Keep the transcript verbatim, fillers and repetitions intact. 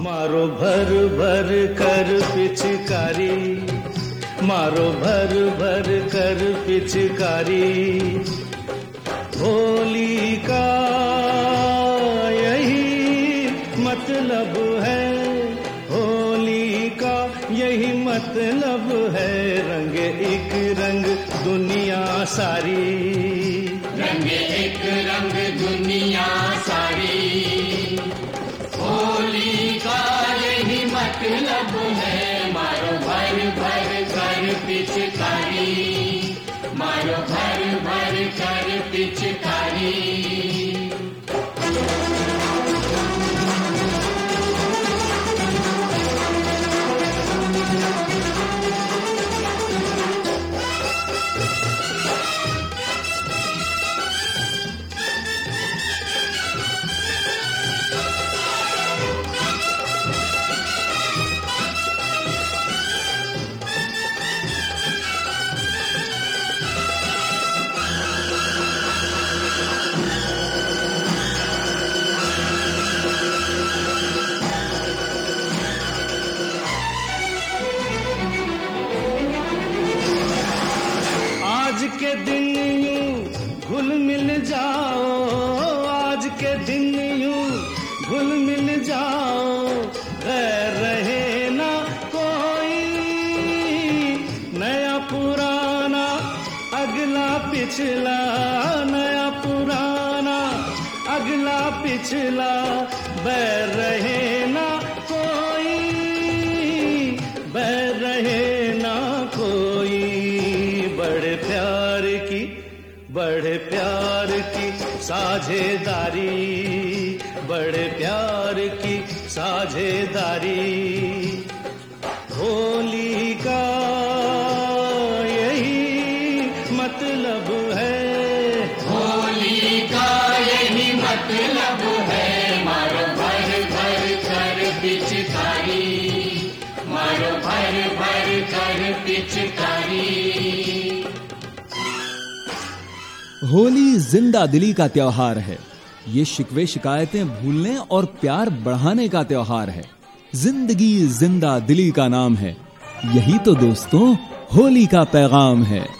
मारो भर भर कर पिचकारी, मारो भर भर कर पिचकारी, होली का यही मतलब है, होली का यही मतलब है, रंग एक रंग दुनिया सारी, रंग एक रंग दुनिया सारी, होली का यही मतलब है, मारो भर भर कर पिचकारी, मारो भर भर कर पिचकारी। आज के दिन यूं घुल मिल जाओ, आज के दिन यूं घुल मिल जाओ, गैर रहे ना कोई, नया पुराना अगला पिछला, नया पुराना अगला पिछला, बैर रहे ना कोई, बैर रहे ना कोई, बड़े प्यार की बड़े प्यार की साझेदारी, बड़े प्यार की साझेदारी, होली का यही मतलब है, होली का यही मतलब है, मारो भर भर कर पिचकारी, मारो भर भर कर पिचकारी। होली जिंदा दिली का त्योहार है। ये शिकवे शिकायतें भूलने और प्यार बढ़ाने का त्योहार है। जिंदगी जिंदा दिली का नाम है। यही तो दोस्तों होली का पैगाम है।